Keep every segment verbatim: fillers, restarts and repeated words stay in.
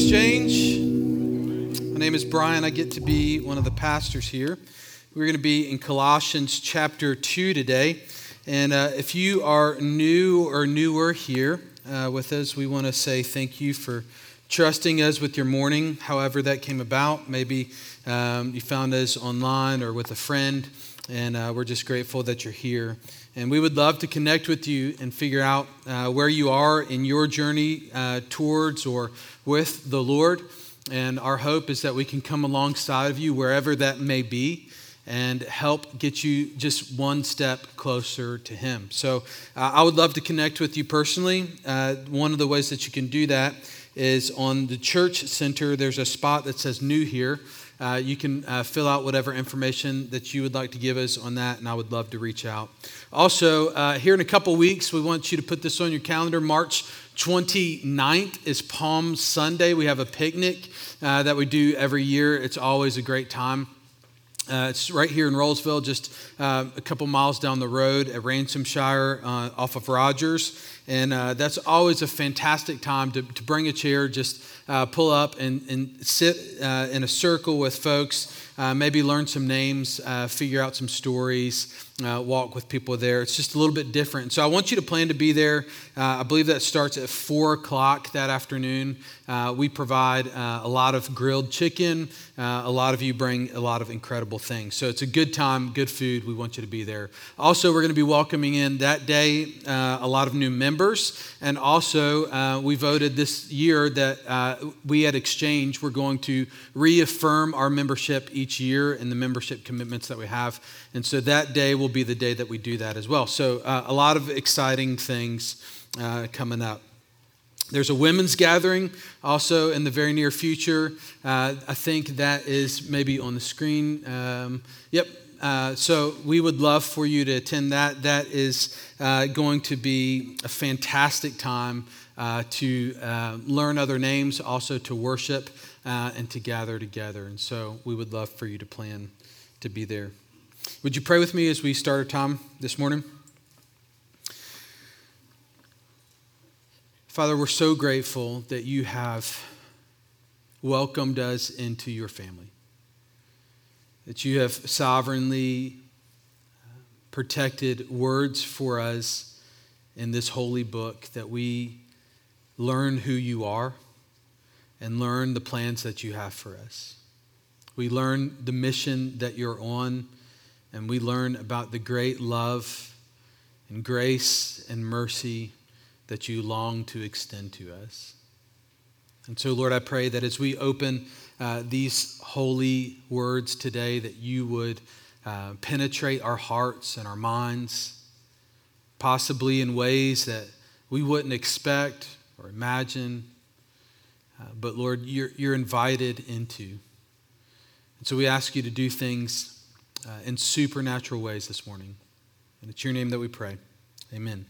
Exchange. My name is Brian. I get to be one of the pastors here. We're going to be in Colossians chapter two today. And uh, if you are new or newer here uh, with us, we want to say thank you for trusting us with your morning, however that came about. Maybe um, you found us online or with a friend, and uh, we're just grateful that you're here. And we would love to connect with you and figure out uh, where you are in your journey uh, towards or with the Lord. And our hope is that we can come alongside of you wherever that may be and help get you just one step closer to Him. So uh, I would love to connect with you personally. Uh, one of the ways that you can do that is on the church center. There's a spot that says new here. Uh, you can uh, fill out whatever information that you would like to give us on that, and I would love to reach out. Also, uh, here in a couple weeks, we want you to put this on your calendar. March twenty-ninth is Palm Sunday. We have a picnic uh, that we do every year. It's always a great time. Uh, it's right here in Rollsville, just uh, a couple miles down the road at Ransomshire uh, off of Rogers. And uh, that's always a fantastic time to, to bring a chair, just uh, pull up and, and sit uh, in a circle with folks, uh, maybe learn some names, uh, figure out some stories, uh, walk with people there. It's just a little bit different. So I want you to plan to be there. Uh, I believe that starts at four o'clock that afternoon. Uh, we provide uh, a lot of grilled chicken. Uh, a lot of you bring a lot of incredible things. So it's a good time, good food. We want you to be there. Also, we're going to be welcoming in that day uh, a lot of new members. And also, uh, we voted this year that uh, we at Exchange, we're going to reaffirm our membership each year and the membership commitments that we have. And so that day will be the day that we do that as well. So uh, a lot of exciting things uh, coming up. There's a women's gathering also in the very near future. Uh, I think that is maybe on the screen. Um, yep. Uh, so we would love for you to attend that. That is uh, going to be a fantastic time uh, to uh, learn other names, also to worship uh, and to gather together. And so we would love for you to plan to be there. Would you pray with me as we start our time this morning? Father, we're so grateful that you have welcomed us into your family, that you have sovereignly protected words for us in this holy book, that we learn who you are and learn the plans that you have for us. We learn the mission that you're on, and we learn about the great love and grace and mercy that you long to extend to us. And so, Lord, I pray that as we open uh, these holy words today, that you would uh, penetrate our hearts and our minds, possibly in ways that we wouldn't expect or imagine. Uh, but, Lord, you're, you're invited into. And so we ask you to do things uh, in supernatural ways this morning. And it's your name that we pray. Amen.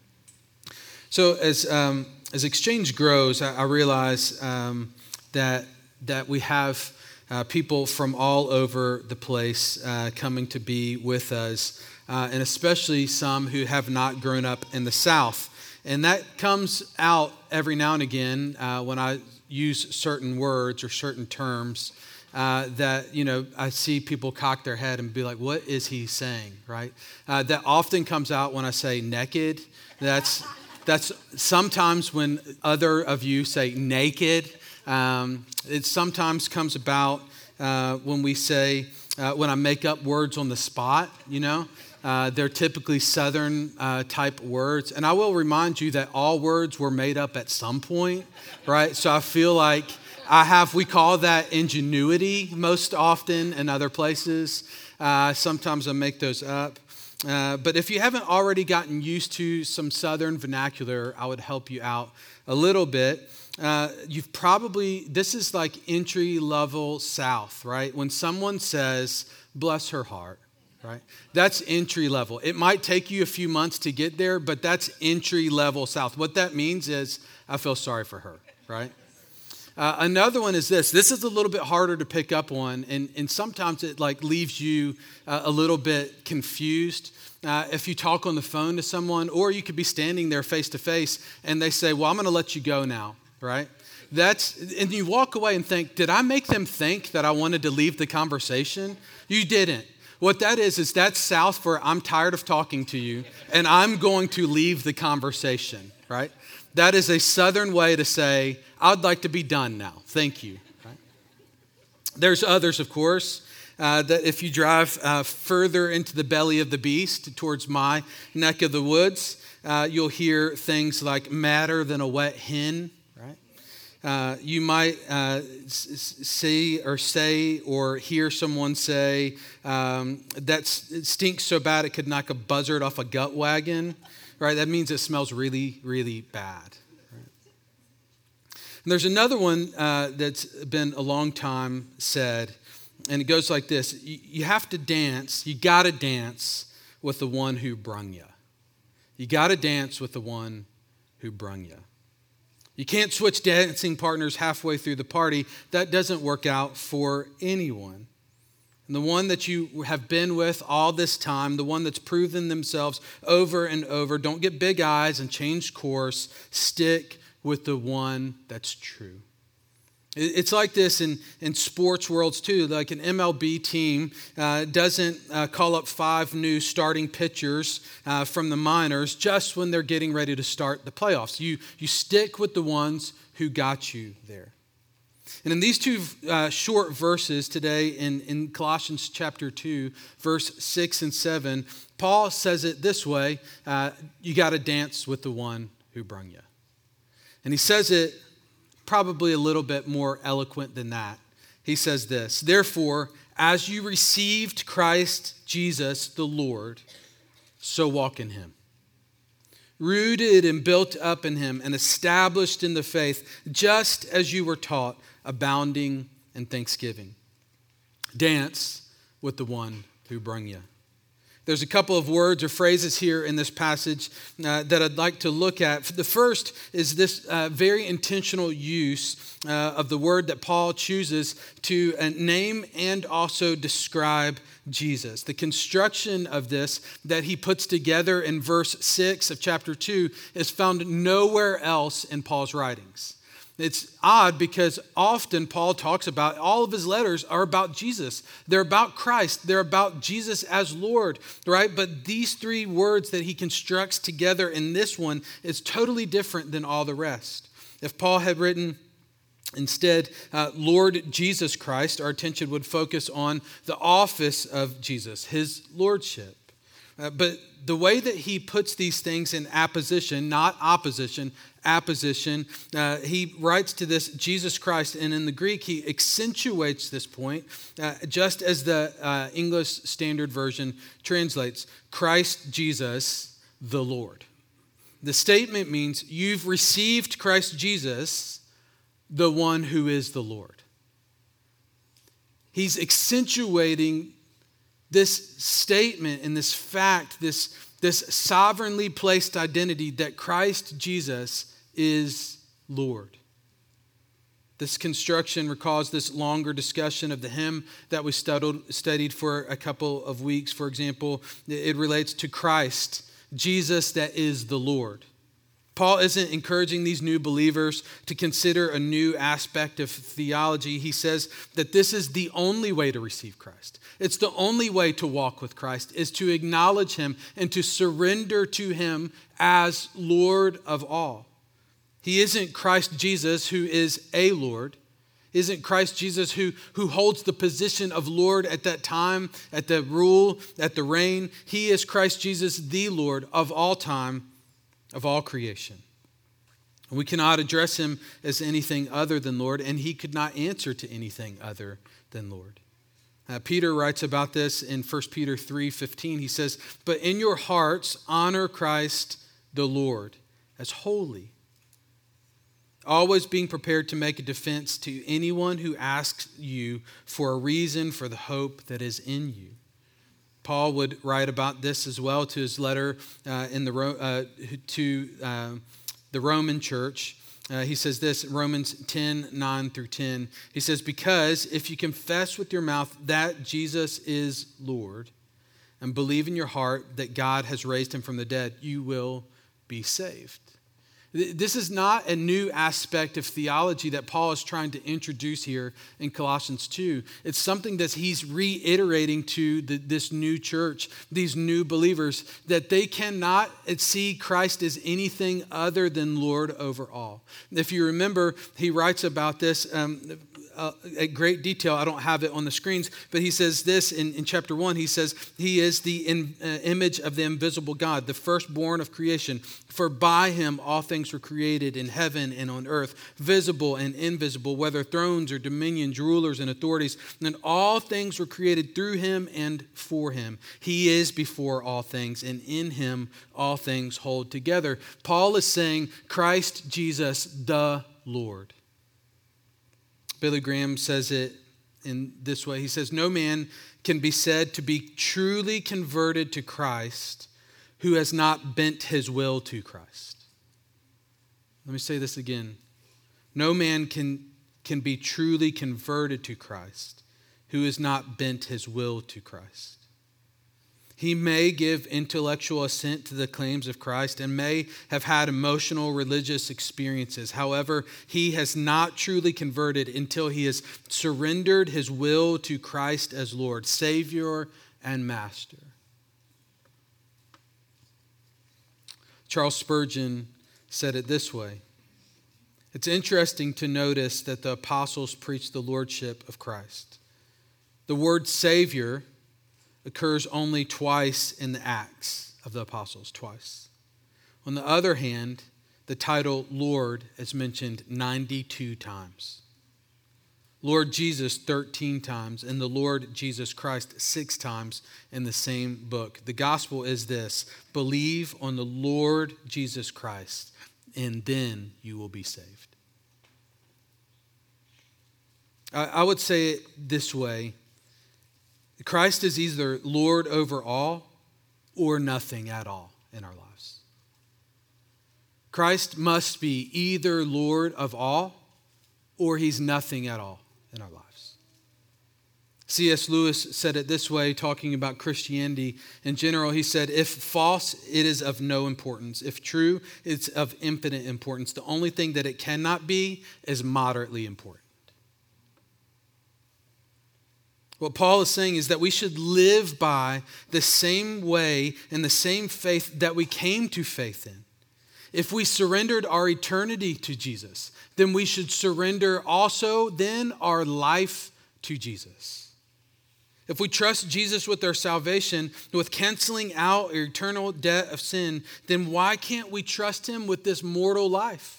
So as um, as Exchange grows, I, I realize um, that that we have uh, people from all over the place uh, coming to be with us, uh, and especially some who have not grown up in the South. And that comes out every now and again uh, when I use certain words or certain terms uh, that, you know, I see people cock their head and be like, what is he saying, right? Uh, that often comes out when I say naked. That's... That's sometimes when other of you say naked. Um, it sometimes comes about uh, when we say, uh, when I make up words on the spot, you know. Uh, they're typically Southern uh, type words. And I will remind you that all words were made up at some point, right? So I feel like I have, we call that ingenuity most often in other places. Uh, sometimes I make those up. Uh, but if you haven't already gotten used to some Southern vernacular, I would help you out a little bit. Uh, you've probably, this is like entry level South, right? When someone says, bless her heart, right? That's entry level. It might take you a few months to get there, but that's entry level South. What that means is, I feel sorry for her, right? Uh, another one is this. This is a little bit harder to pick up on, and, and sometimes it like leaves you uh, a little bit confused. Uh, if you talk on the phone to someone, or you could be standing there face to face, and they say, well, I'm going to let you go now. right? That's, and you walk away and think, did I make them think that I wanted to leave the conversation? You didn't. What that is, is that's south for I'm tired of talking to you and I'm going to leave the conversation, right? That is a southern way to say, I'd like to be done now. Thank you. Right? There's others, of course, uh, that if you drive uh, further into the belly of the beast towards my neck of the woods, uh, you'll hear things like madder than a wet hen. Uh, you might uh, see or say or hear someone say, um, that stinks so bad it could knock a buzzard off a gut wagon, right? That means it smells really, really bad. Right? And there's another one uh, that's been a long time said, and it goes like this. You, you have to dance, you got to dance with the one who brung you. You got to dance with the one who brung you. You can't switch dancing partners halfway through the party. That doesn't work out for anyone. And the one that you have been with all this time, the one that's proven themselves over and over, don't get big eyes and change course. Stick with the one that's true. It's like this in, in sports worlds too. Like an M L B team uh, doesn't uh, call up five new starting pitchers uh, from the minors just when they're getting ready to start the playoffs. You, you stick with the ones who got you there. And in these two uh, short verses today in, in Colossians chapter two, verse six and seven, Paul says it this way, uh, you got to dance with the one who brung you. And he says it probably a little bit more eloquent than that. He says this, therefore, as you received Christ Jesus the Lord, so walk in him. Rooted and built up in him and established in the faith, just as you were taught, abounding in thanksgiving. Dance with the one who brung you. There's a couple of words or phrases here in this passage uh, that I'd like to look at. The first is this uh, very intentional use uh, of the word that Paul chooses to uh, name and also describe Jesus. The construction of this that he puts together in verse six of chapter two is found nowhere else in Paul's writings. It's odd because often Paul talks about, all of his letters are about Jesus. They're about Christ. They're about Jesus as Lord, right? But these three words that he constructs together in this one is totally different than all the rest. If Paul had written instead, uh, Lord Jesus Christ, our attention would focus on the office of Jesus, his lordship. Uh, but the way that he puts these things in apposition, not opposition, apposition, uh, he writes to this Jesus Christ, and in the Greek, he accentuates this point, uh, just as the uh, English Standard Version translates, Christ Jesus, the Lord. The statement means you've received Christ Jesus, the one who is the Lord. He's accentuating this statement and this fact, this, this sovereignly placed identity that Christ Jesus is Lord. This construction recalls this longer discussion of the hymn that we studied, studied for a couple of weeks. For example, it relates to Christ, Jesus that is the Lord. Paul isn't encouraging these new believers to consider a new aspect of theology. He says that this is the only way to receive Christ. It's the only way to walk with Christ is to acknowledge him and to surrender to him as Lord of all. He isn't Christ Jesus who is a Lord. Isn't Christ Jesus who, who holds the position of Lord at that time, at the rule, at the reign. He is Christ Jesus, the Lord of all time, of all creation. We cannot address him as anything other than Lord, and he could not answer to anything other than Lord. Uh, Peter writes about this in First Peter three fifteen. He says, but in your hearts honor Christ the Lord as holy, always being prepared to make a defense to anyone who asks you for a reason for the hope that is in you. Paul would write about this as well to his letter uh, in the uh, to uh, the Roman church. Uh, he says this, Romans ten, nine through ten. He says, because if you confess with your mouth that Jesus is Lord and believe in your heart that God has raised him from the dead, you will be saved. This is not a new aspect of theology that Paul is trying to introduce here in Colossians two. It's something that he's reiterating to the, this new church, these new believers, that they cannot see Christ as anything other than Lord over all. If you remember, he writes about this um, uh, at great detail. I don't have it on the screens, but he says this in, in chapter one. He says, he is the in, uh, image of the invisible God, the firstborn of creation. For by him all things were created in heaven and on earth, visible and invisible, whether thrones or dominions, rulers and authorities. And all things were created through him and for him. He is before all things, and in him all things hold together. Paul is saying, Christ Jesus, the Lord. Billy Graham says it in this way. He says, no man can be said to be truly converted to Christ who has not bent his will to Christ. Let me say this again. No man can, can be truly converted to Christ who has not bent his will to Christ. He may give intellectual assent to the claims of Christ and may have had emotional religious experiences. However, he has not truly converted until he has surrendered his will to Christ as Lord, Savior, and Master. Charles Spurgeon said it this way. It's interesting to notice that the apostles preached the lordship of Christ. The word Savior occurs only twice in the Acts of the apostles, twice. On the other hand, the title Lord is mentioned ninety-two times. Lord Jesus thirteen times, and the Lord Jesus Christ six times in the same book. The gospel is this: believe on the Lord Jesus Christ, and then you will be saved. I would say it this way. Christ is either Lord over all or nothing at all in our lives. Christ must be either Lord of all or he's nothing at all in our lives. C S Lewis said it this way, talking about Christianity in general. He said, if false, it is of no importance. If true, it's of infinite importance. The only thing that it cannot be is moderately important. What Paul is saying is that we should live by the same way and the same faith that we came to faith in. If we surrendered our eternity to Jesus, then we should surrender also then our life to Jesus. If we trust Jesus with our salvation, with canceling out our eternal debt of sin, then why can't we trust him with this mortal life?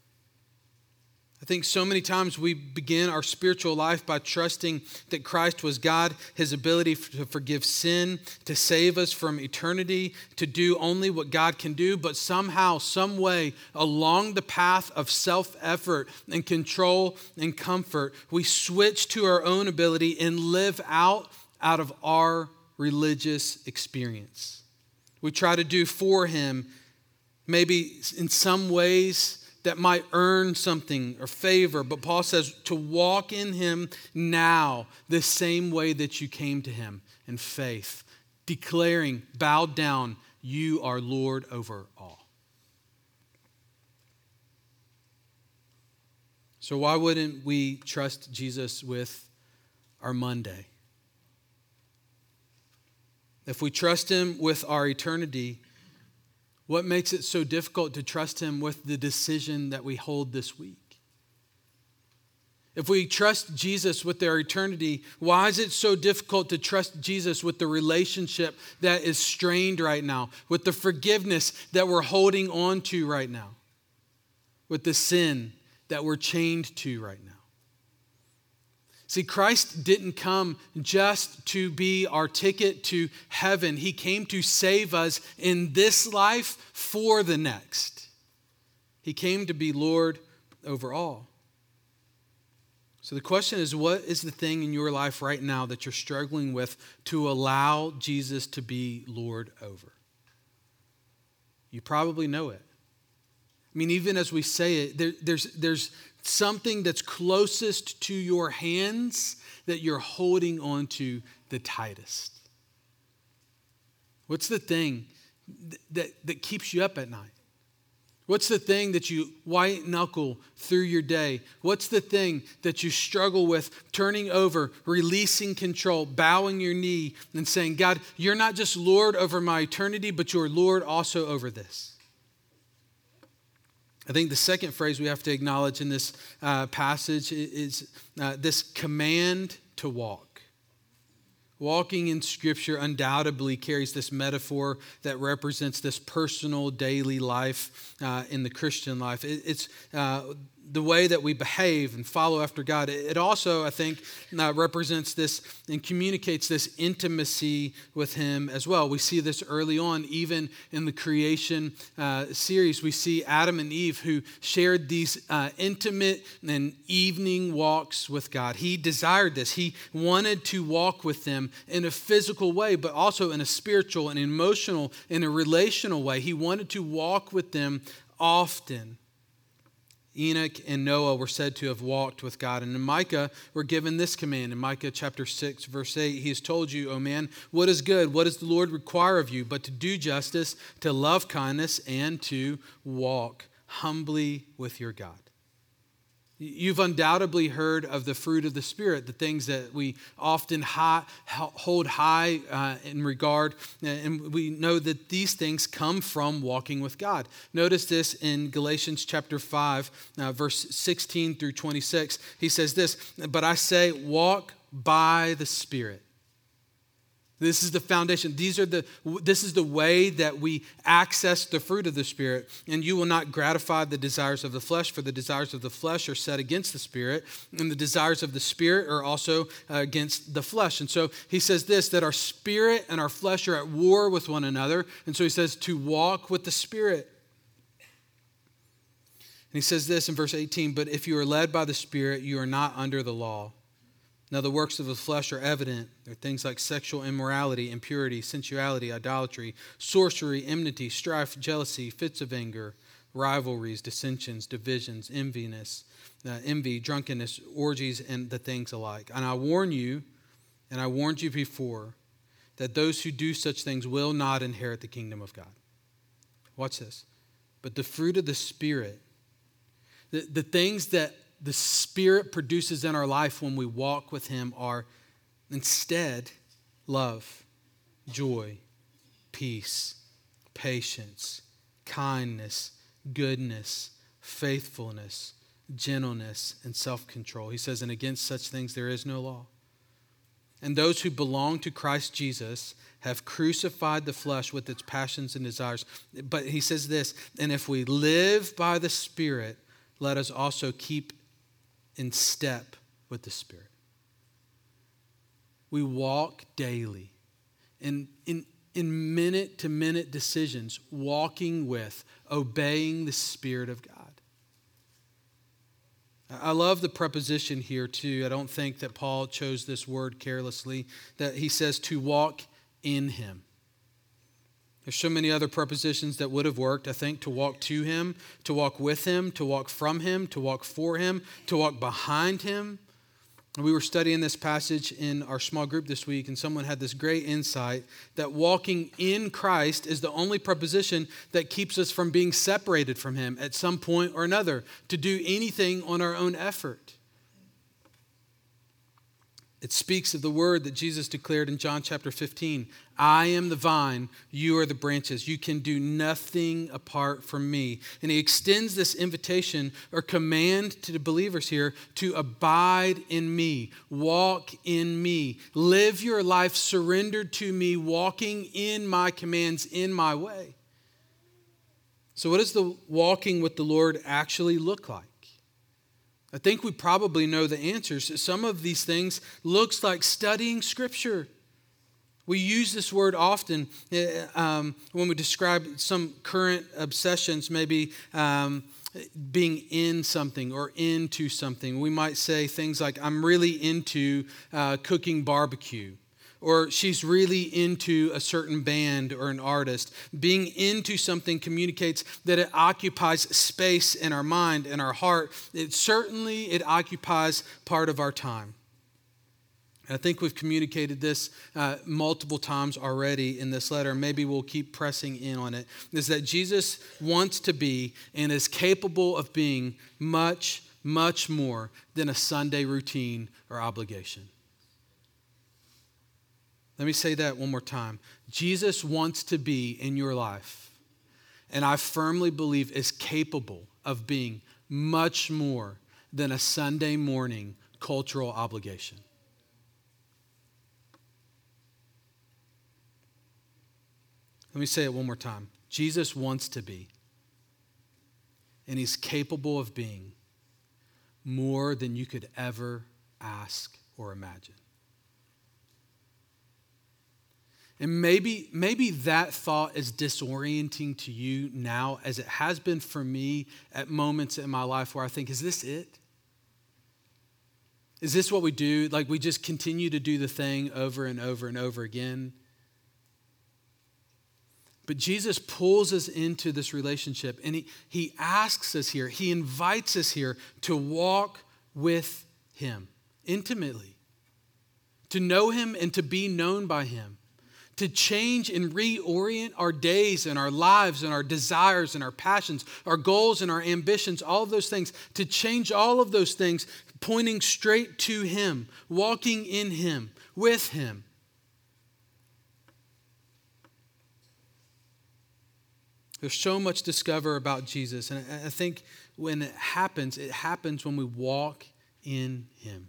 I think so many times we begin our spiritual life by trusting that Christ was God, his ability to forgive sin, to save us from eternity, to do only what God can do, but somehow, some way, along the path of self-effort and control and comfort, we switch to our own ability and live out out of our religious experience. We try to do for him, maybe in some ways, that might earn something or favor. But Paul says to walk in him now the same way that you came to him in faith, declaring, bowed down, you are Lord over all. So why wouldn't we trust Jesus with our Monday? If we trust him with our eternity, what makes it so difficult to trust him with the decision that we hold this week? If we trust Jesus with our eternity, why is it so difficult to trust Jesus with the relationship that is strained right now, with the forgiveness that we're holding on to right now, with the sin that we're chained to right now? See, Christ didn't come just to be our ticket to heaven. He came to save us in this life for the next. He came to be Lord over all. So the question is, what is the thing in your life right now that you're struggling with to allow Jesus to be Lord over? You probably know it. I mean, even as we say it, there, there's, there's something that's closest to your hands that you're holding on to the tightest. What's the thing that, that keeps you up at night? What's the thing that you white knuckle through your day? What's the thing that you struggle with turning over, releasing control, bowing your knee and saying, God, you're not just Lord over my eternity, but you're Lord also over this. I think the second phrase we have to acknowledge in this uh, passage is uh, this command to walk. Walking in Scripture undoubtedly carries this metaphor that represents this personal daily life uh, in the Christian life. It, it's uh, the way that we behave and follow after God. It also, I think, uh, represents this and communicates this intimacy with Him as well. We see this early on, even in the creation uh, series. We see Adam and Eve who shared these uh, intimate and evening walks with God. He desired this. He wanted to walk with them in a physical way, but also in a spiritual and emotional and a relational way. He wanted to walk with them often. Enoch and Noah were said to have walked with God. And in Micah, we're given this command. In Micah chapter six, verse eight, He has told you, O man, what is good? What does the Lord require of you? But to do justice, to love kindness, and to walk humbly with your God. You've undoubtedly heard of the fruit of the Spirit, the things that we often high, hold high uh, in regard, and we know that these things come from walking with God. Notice this in Galatians chapter five, uh, verse sixteen through twenty-six. He says this, but I say, walk by the Spirit. This is the foundation. These are the. This is the way that we access the fruit of the Spirit. And you will not gratify the desires of the flesh, for the desires of the flesh are set against the Spirit, and the desires of the Spirit are also uh, against the flesh. And so he says this, that our spirit and our flesh are at war with one another. And so he says to walk with the Spirit. And he says this in verse eighteen, but if you are led by the Spirit, you are not under the law. Now, the works of the flesh are evident. They're things like sexual immorality, impurity, sensuality, idolatry, sorcery, enmity, strife, jealousy, fits of anger, rivalries, dissensions, divisions, enviness, uh, envy, drunkenness, orgies, and the things alike. And I warn you, and I warned you before, that those who do such things will not inherit the kingdom of God. Watch this. But the fruit of the Spirit, the, the things that the Spirit produces in our life when we walk with Him are instead love, joy, peace, patience, kindness, goodness, faithfulness, gentleness, and self-control. He says, and against such things there is no law. And those who belong to Christ Jesus have crucified the flesh with its passions and desires. But he says this, and if we live by the Spirit, let us also keep in step with the Spirit. We walk daily in, in, in minute-to-minute decisions, walking with, obeying the Spirit of God. I love the preposition here too. I don't think that Paul chose this word carelessly, that he says to walk in Him. There's so many other prepositions that would have worked. I think to walk to Him, to walk with Him, to walk from Him, to walk for Him, to walk behind Him. We were studying this passage in our small group this week, and someone had this great insight that walking in Christ is the only preposition that keeps us from being separated from Him at some point or another, to do anything on our own effort. It speaks of the word that Jesus declared in John chapter fifteen. I am the vine, you are the branches. You can do nothing apart from me. And he extends this invitation or command to the believers here to abide in me, walk in me, live your life surrendered to me, walking in my commands, in my way. So what does the walking with the Lord actually look like? I think we probably know the answers. Some of these things looks like studying Scripture. We use this word often um, when we describe some current obsessions, maybe um, being in something or into something. We might say things like, I'm really into uh, cooking barbecue. Or she's really into a certain band or an artist. Being into something communicates that it occupies space in our mind and our heart. It certainly, it occupies part of our time. I think we've communicated this uh, multiple times already in this letter. Maybe we'll keep pressing in on it. Is that Jesus wants to be and is capable of being much, much more than a Sunday routine or obligation. Let me say that one more time. Jesus wants to be in your life, and I firmly believe is capable of being much more than a Sunday morning cultural obligation. Let me say it one more time. Jesus wants to be, and he's capable of being more than you could ever ask or imagine. And maybe, maybe that thought is disorienting to you now as it has been for me at moments in my life where I think, is this it? Is this what we do? Like we just continue to do the thing over and over and over again? But Jesus pulls us into this relationship, and he, he asks us here, he invites us here to walk with him intimately, to know him and to be known by him, to change and reorient our days and our lives and our desires and our passions, our goals and our ambitions, all of those things, to change all of those things, pointing straight to him, walking in him, with him. There's so much to discover about Jesus. And I think when it happens, it happens when we walk in him.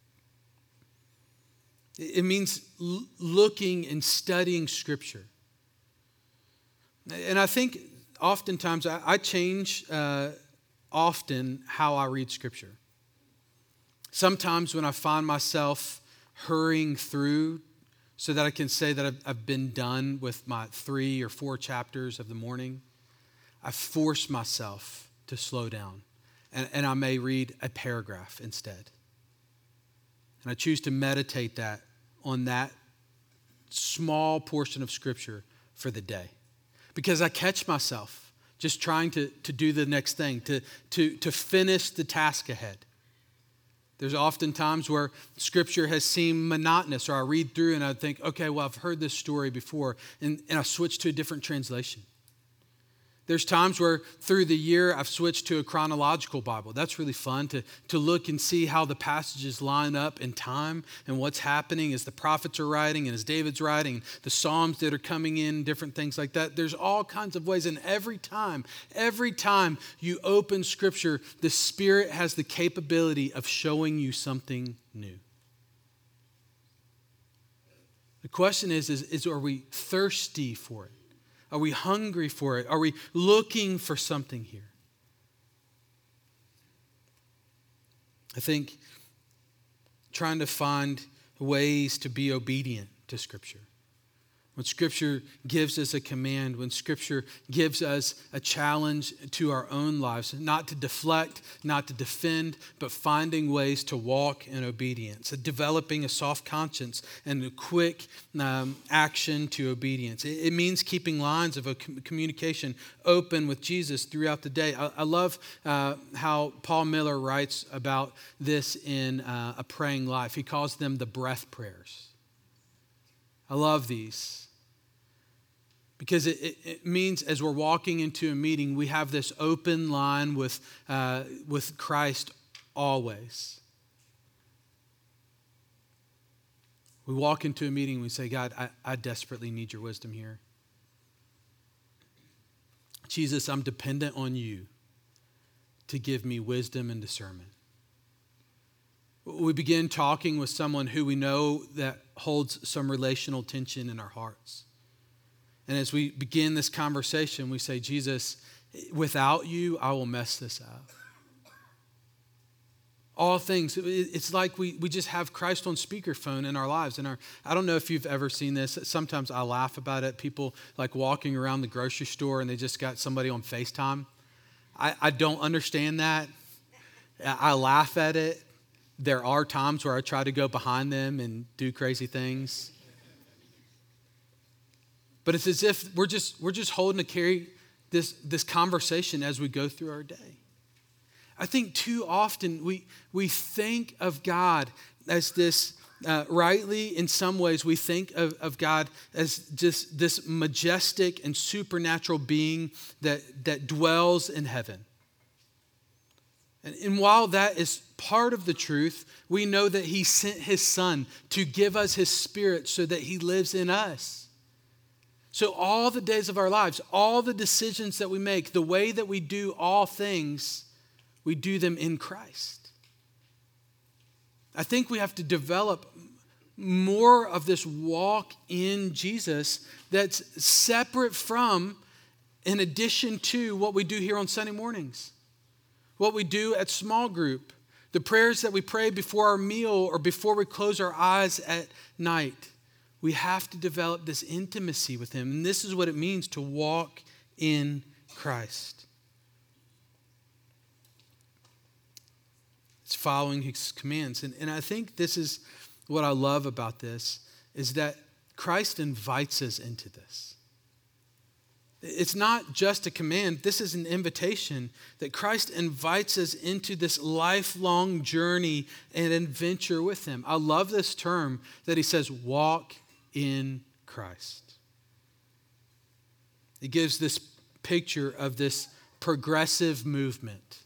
It means looking and studying Scripture. And I think oftentimes I change uh, often how I read Scripture. Sometimes when I find myself hurrying through so that I can say that I've, I've been done with my three or four chapters of the morning, I force myself to slow down, and, and I may read a paragraph instead. And I choose to meditate that on that small portion of Scripture for the day. Because I catch myself just trying to, to do the next thing, to, to, to finish the task ahead. There's often times where Scripture has seemed monotonous, or I read through and I think, okay, well, I've heard this story before, and, and I switch to a different translation. There's times where through the year I've switched to a chronological Bible. That's really fun to, to look and see how the passages line up in time and what's happening as the prophets are writing and as David's writing, the Psalms that are coming in, different things like that. There's all kinds of ways, and every time, every time you open Scripture, the Spirit has the capability of showing you something new. The question is, is, is are we thirsty for it? Are we hungry for it? Are we looking for something here? I think trying to find ways to be obedient to Scripture. When Scripture gives us a command, when Scripture gives us a challenge to our own lives, not to deflect, not to defend, but finding ways to walk in obedience, developing a soft conscience and a quick um, action to obedience. It, it means keeping lines of a com- communication open with Jesus throughout the day. I, I love uh, how Paul Miller writes about this in uh, A Praying Life. He calls them the breath prayers. I love these. Because it, it, it means as we're walking into a meeting, we have this open line with, uh, with Christ always. We walk into a meeting and we say, God, I, I desperately need your wisdom here. Jesus, I'm dependent on you to give me wisdom and discernment. We begin talking with someone who we know that holds some relational tension in our hearts. And as we begin this conversation, we say, Jesus, without you, I will mess this up. All things, it's like we, we just have Christ on speakerphone in our lives. And our, I don't know if you've ever seen this. Sometimes I laugh about it. People like walking around the grocery store and they just got somebody on FaceTime. I, I don't understand that. I laugh at it. There are times where I try to go behind them and do crazy things. But it's as if we're just we're just holding to carry this, this conversation as we go through our day. I think too often we we think of God as this uh, rightly, in some ways, we think of, of God as just this majestic and supernatural being that, that dwells in heaven. And, and while that is part of the truth, we know that he sent his Son to give us his Spirit so that he lives in us. So all the days of our lives, all the decisions that we make, the way that we do all things, we do them in Christ. I think we have to develop more of this walk in Jesus that's separate from, in addition to, what we do here on Sunday mornings, what we do at small group, the prayers that we pray before our meal or before we close our eyes at night. We have to develop this intimacy with him, and this is what it means to walk in Christ. It's following his commands. And, and I think this is what I love about this, is that Christ invites us into this. It's not just a command. This is an invitation that Christ invites us into this lifelong journey and adventure with him. I love this term that he says, walk in Christ. It gives this picture of this progressive movement.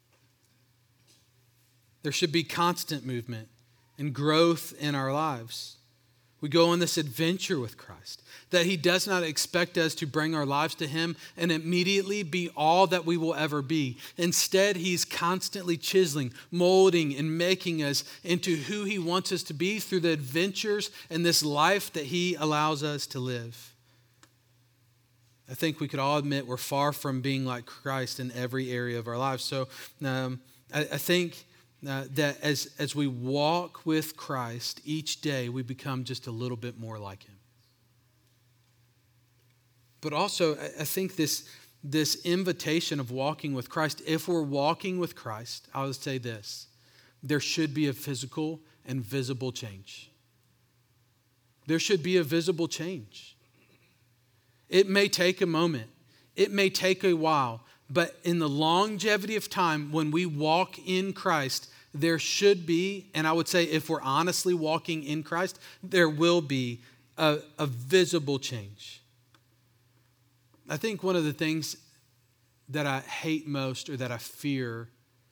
There should be constant movement and growth in our lives. We go on this adventure with Christ, that he does not expect us to bring our lives to him and immediately be all that we will ever be. Instead, he's constantly chiseling, molding, and making us into who he wants us to be through the adventures and this life that he allows us to live. I think we could all admit we're far from being like Christ in every area of our lives. So um, I, I think Uh, that as, as we walk with Christ each day, we become just a little bit more like him. But also, I, I think this, this invitation of walking with Christ, if we're walking with Christ, I would say this, there should be a physical and visible change. There should be a visible change. It may take a moment. It may take a while. But in the longevity of time, when we walk in Christ, there should be, and I would say if we're honestly walking in Christ, there will be a, a visible change. I think one of the things that I hate most or that I fear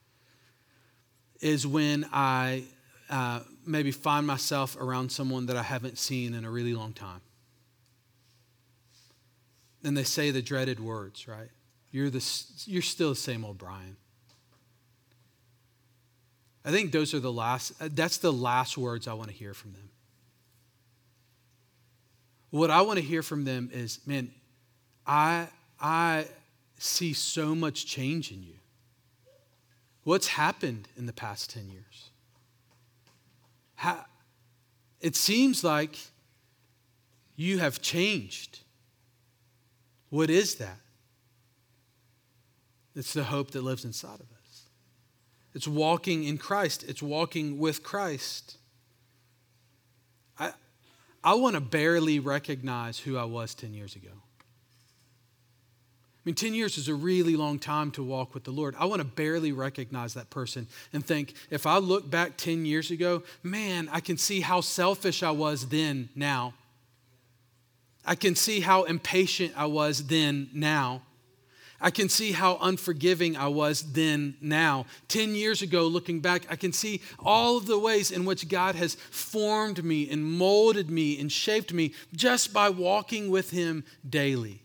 is when I uh, maybe find myself around someone that I haven't seen in a really long time. And they say the dreaded words, right? You're the, you're still the same old Brian. I think those are the last, that's the last words I want to hear from them. What I want to hear from them is, man, I, I see so much change in you. What's happened in the past ten years? How, it seems like you have changed. What is that? It's the hope that lives inside of us. It's walking in Christ. It's walking with Christ. I, I want to barely recognize who I was ten years ago. I mean, ten years is a really long time to walk with the Lord. I want to barely recognize that person and think, if I look back ten years ago, man, I can see how selfish I was then, now. I can see how impatient I was then, now. I can see how unforgiving I was then, now. Ten years ago, looking back, I can see all of the ways in which God has formed me and molded me and shaped me just by walking with him daily.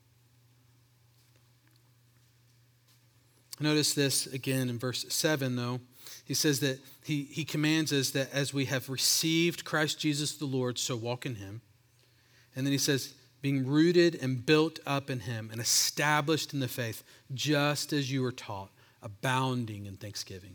Notice this again in verse seven, though. He says that he, he commands us that as we have received Christ Jesus the Lord, so walk in him. And then he says, being rooted and built up in him and established in the faith, just as you were taught, abounding in thanksgiving.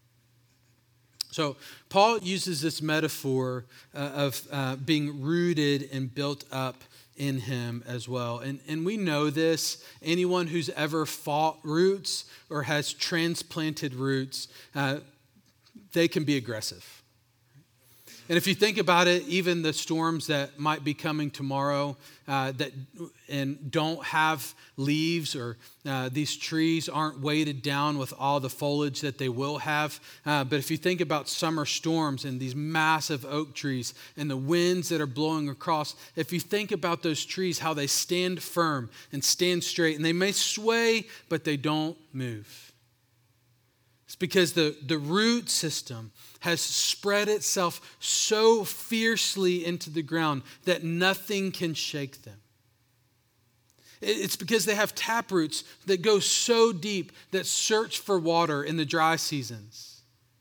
So Paul uses this metaphor uh, of uh, being rooted and built up in him as well. And, and we know this. Anyone who's ever fought roots or has transplanted roots, uh, they can be aggressive. And if you think about it, even the storms that might be coming tomorrow uh, that and don't have leaves, or uh, these trees aren't weighted down with all the foliage that they will have. Uh, but if you think about summer storms and these massive oak trees and the winds that are blowing across, if you think about those trees, how they stand firm and stand straight, and they may sway, but they don't move. It's because the, the root system has spread itself so fiercely into the ground that nothing can shake them. It's because they have tap roots that go so deep that search for water in the dry seasons.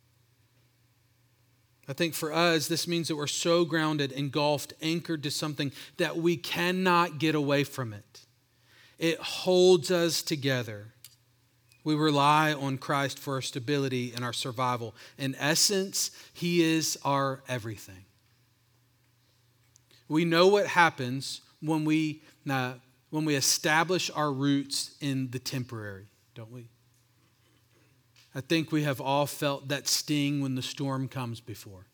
I think for us, this means that we're so grounded, engulfed, anchored to something that we cannot get away from it. It holds us together. We rely on Christ for our stability and our survival. In essence, He is our everything. We know what happens when we, uh, when we establish our roots in the temporary, don't we? I think we have all felt that sting when the storm comes before.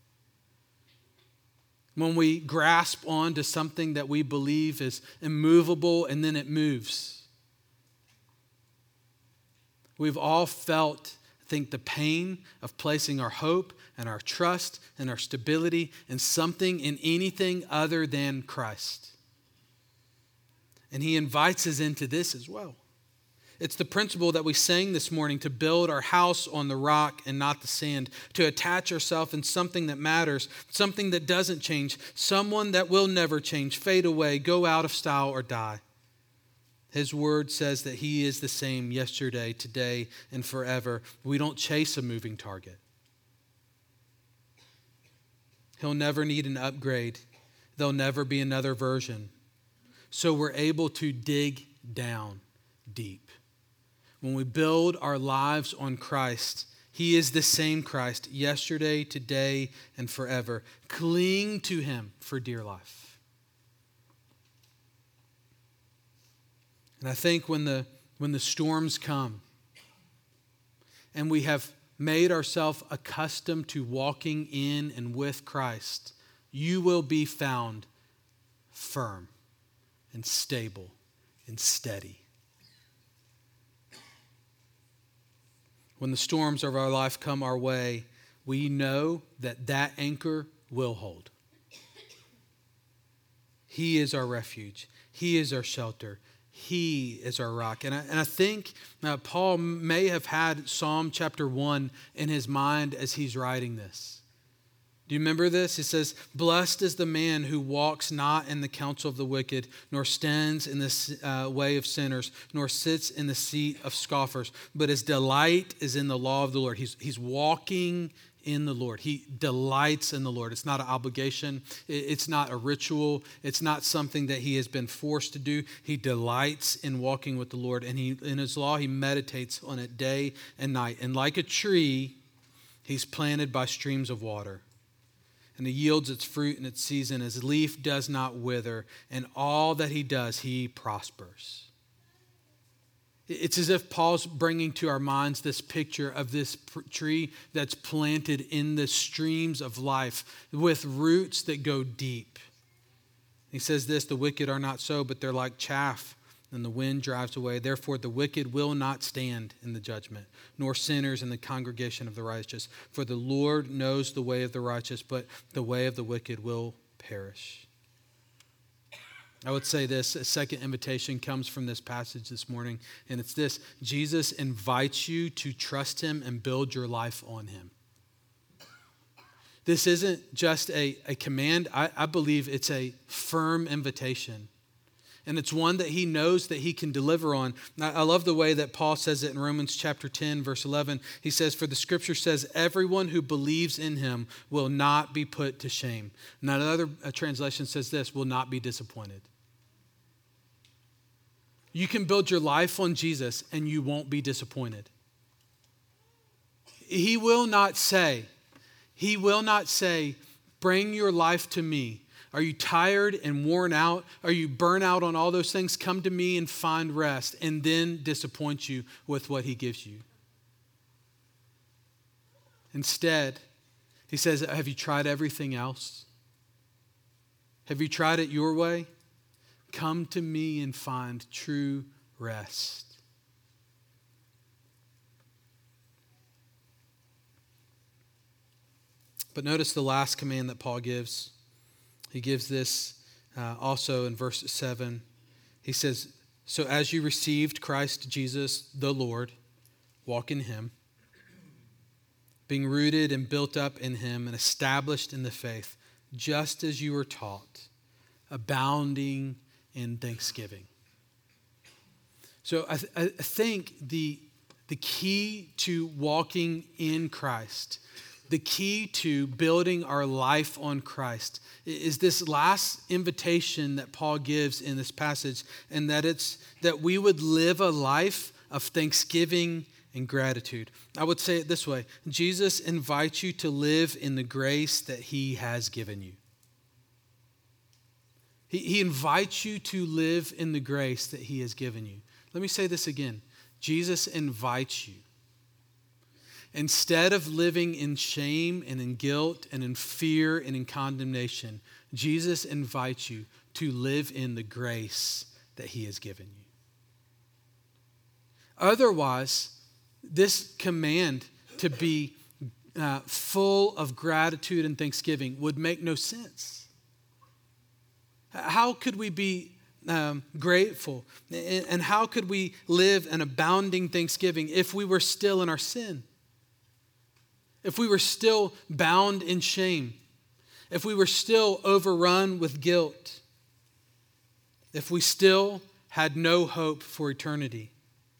When we grasp onto something that we believe is immovable and then it moves. We've all felt, I think, the pain of placing our hope and our trust and our stability in something, in anything other than Christ. And He invites us into this as well. It's the principle that we sang this morning, to build our house on the rock and not the sand, to attach ourselves in something that matters, something that doesn't change, someone that will never change, fade away, go out of style, or die. His word says that He is the same yesterday, today, and forever. We don't chase a moving target. He'll never need an upgrade. There'll never be another version. So we're able to dig down deep. When we build our lives on Christ, He is the same Christ yesterday, today, and forever. Cling to Him for dear life. And I think when the when the storms come and we have made ourselves accustomed to walking in and with Christ, you will be found firm and stable and steady. When the storms of our life come our way, we know that that anchor will hold. He is our refuge. He is our shelter. He is our rock. And I, and I think uh, Paul may have had Psalm chapter one in his mind as he's writing this. Do you remember this? It says, "Blessed is the man who walks not in the counsel of the wicked, nor stands in the uh, way of sinners, nor sits in the seat of scoffers, but his delight is in the law of the Lord." He's, he's walking in the Lord. He delights in the Lord. It's not an obligation. It's not a ritual. It's not something that he has been forced to do. He delights in walking with the Lord, and he, in His law, he meditates on it day and night. And like a tree, he's planted by streams of water. And he yields its fruit in its season. His leaf does not wither, and all that he does, he prospers. It's as if Paul's bringing to our minds this picture of this pr- tree that's planted in the streams of life with roots that go deep. He says this, "The wicked are not so, but they're like chaff, and the wind drives away. Therefore, the wicked will not stand in the judgment, nor sinners in the congregation of the righteous. For the Lord knows the way of the righteous, but the way of the wicked will perish." I would say this, a second invitation comes from this passage this morning, and it's this: Jesus invites you to trust Him and build your life on Him. This isn't just a, a command. I, I believe it's a firm invitation. And it's one that He knows that He can deliver on. I love the way that Paul says it in Romans chapter ten, verse eleven. He says, "For the scripture says, everyone who believes in Him will not be put to shame." Now, another translation says this, "will not be disappointed." You can build your life on Jesus and you won't be disappointed. He will not say, He will not say, "Bring your life to me. Are you tired and worn out? Are you burnt out on all those things? Come to me and find rest," and then disappoint you with what He gives you. Instead, He says, have you tried everything else? Have you tried it your way? Come to me and find true rest. But notice the last command that Paul gives. He gives this uh, also in verse seven. He says, so as you received Christ Jesus the Lord, walk in him, being rooted and built up in him and established in the faith, just as you were taught, abounding in thanksgiving. So I, th- I think the, the key to walking in Christ, the key to building our life on Christ is this last invitation that Paul gives in this passage, and that it's that we would live a life of thanksgiving and gratitude. I would say it this way. Jesus invites you to live in the grace that he has given you. He, he invites you to live in the grace that he has given you. Let me say this again. Jesus invites you. Instead of living in shame and in guilt and in fear and in condemnation, Jesus invites you to live in the grace that he has given you. Otherwise, this command to be uh, full of gratitude and thanksgiving would make no sense. How could we be um, grateful? And, and how could we live an abounding thanksgiving if we were still in our sin? If we were still bound in shame? If we were still overrun with guilt? If we still had no hope for eternity?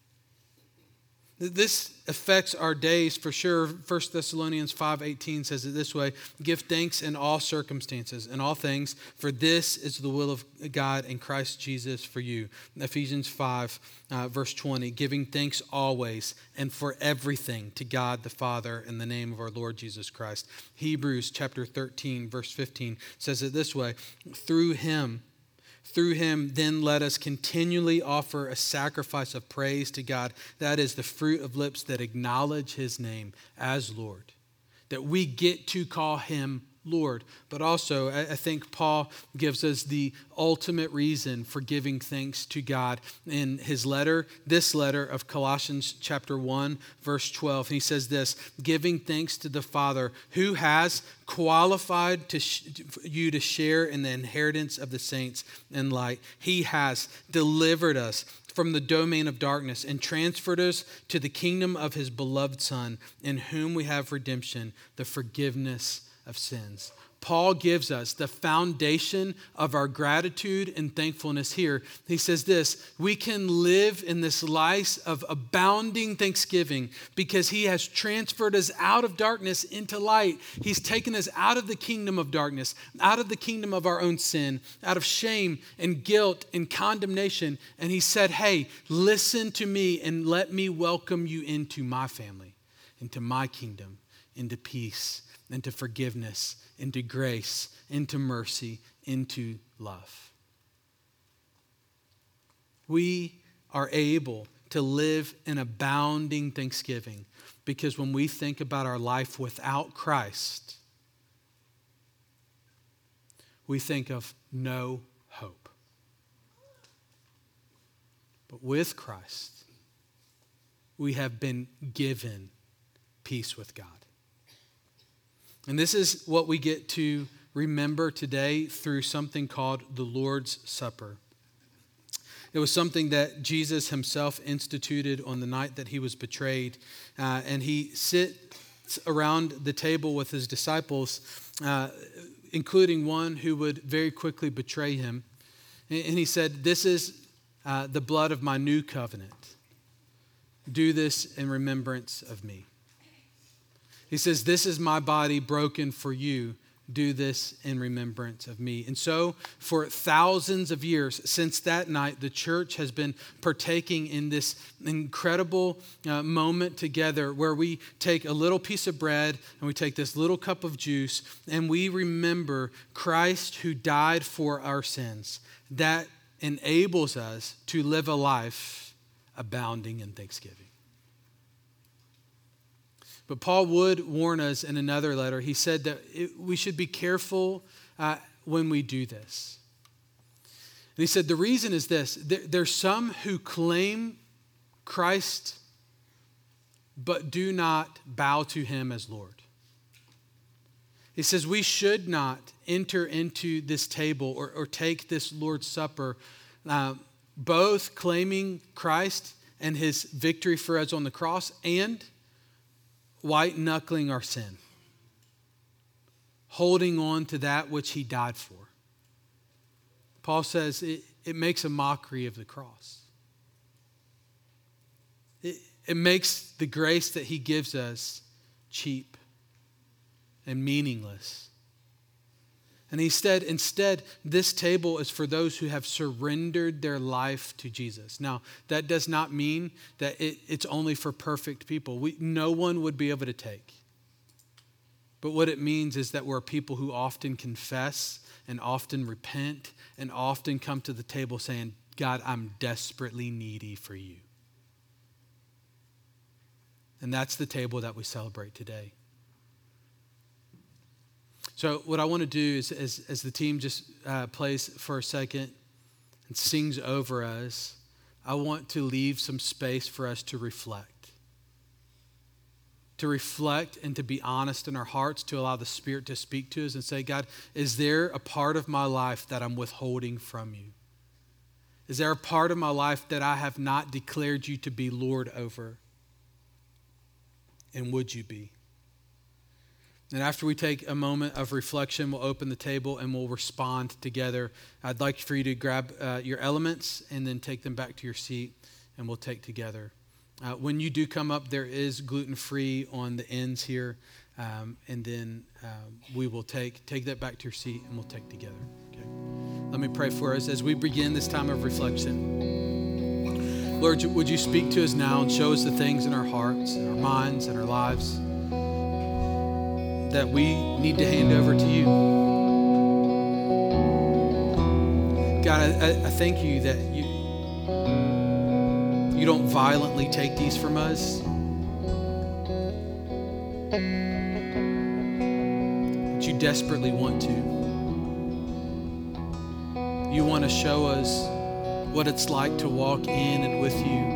This affects our days for sure. First Thessalonians five eighteen says it this way: give thanks in all circumstances, in all things, for this is the will of God in Christ Jesus for you. Ephesians five uh, verse twenty, giving thanks always and for everything to God the Father in the name of our Lord Jesus Christ. Hebrews chapter thirteen verse fifteen says it this way: through him Through him, then let us continually offer a sacrifice of praise to God. That is the fruit of lips that acknowledge his name as Lord. That we get to call him Lord. But also, I think Paul gives us the ultimate reason for giving thanks to God in his letter, this letter of Colossians chapter one, verse twelve. And he says this: giving thanks to the Father who has qualified to sh- you to share in the inheritance of the saints in light. He has delivered us from the domain of darkness and transferred us to the kingdom of his beloved Son, in whom we have redemption, the forgiveness of sins. Paul gives us the foundation of our gratitude and thankfulness here. He says this: we can live in this life of abounding thanksgiving because he has transferred us out of darkness into light. He's taken us out of the kingdom of darkness, out of the kingdom of our own sin, out of shame and guilt and condemnation. And he said, hey, listen to me and let me welcome you into my family, into my kingdom, into peace, into forgiveness, into grace, into mercy, into love. We are able to live in abounding thanksgiving because when we think about our life without Christ, we think of no hope. But with Christ, we have been given peace with God. And this is what we get to remember today through something called the Lord's Supper. It was something that Jesus himself instituted on the night that he was betrayed. Uh, and he sits around the table with his disciples, uh, including one who would very quickly betray him. And he said, this is uh, the blood of my new covenant. Do this in remembrance of me. He says, this is my body broken for you. Do this in remembrance of me. And so for thousands of years since that night, the church has been partaking in this incredible uh, moment together where we take a little piece of bread and we take this little cup of juice and we remember Christ who died for our sins. That enables us to live a life abounding in thanksgiving. But Paul would warn us in another letter. He said that it, we should be careful uh, when we do this. And he said the reason is this. There, there's some who claim Christ but do not bow to him as Lord. He says we should not enter into this table or, or take this Lord's Supper uh, both claiming Christ and his victory for us on the cross and white-knuckling our sin, holding on to that which he died for. Paul says it, it makes a mockery of the cross. It, it makes the grace that he gives us cheap and meaningless. And he said, instead, this table is for those who have surrendered their life to Jesus. Now, that does not mean that it, it's only for perfect people. We, no one would be able to take. But what it means is that we're people who often confess and often repent and often come to the table saying, God, I'm desperately needy for you. And that's the table that we celebrate today. So what I want to do is, as, as the team just uh, plays for a second and sings over us, I want to leave some space for us to reflect. To reflect and to be honest in our hearts, to allow the Spirit to speak to us and say, God, is there a part of my life that I'm withholding from you? Is there a part of my life that I have not declared you to be Lord over? And would you be? And after we take a moment of reflection, we'll open the table and we'll respond together. I'd like for you to grab uh, your elements and then take them back to your seat, and we'll take together. Uh, when you do come up, there is gluten-free on the ends here, um, and then uh, we will take take that back to your seat and we'll take together. Okay. Let me pray for us as we begin this time of reflection. Lord, would you speak to us now and show us the things in our hearts, and our minds, and our lives that we need to hand over to you. God, I, I thank you that you, you don't violently take these from us. But you desperately want to. You want to show us what it's like to walk in and with you.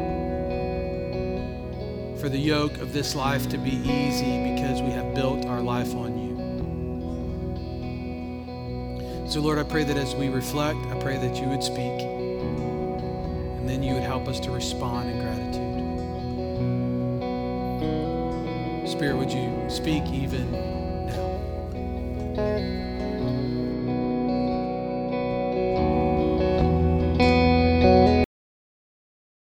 For the yoke of this life to be easy because we have built our life on you. So Lord, I pray that as we reflect, I pray that you would speak, and then you would help us to respond in gratitude. Spirit, would you speak even now?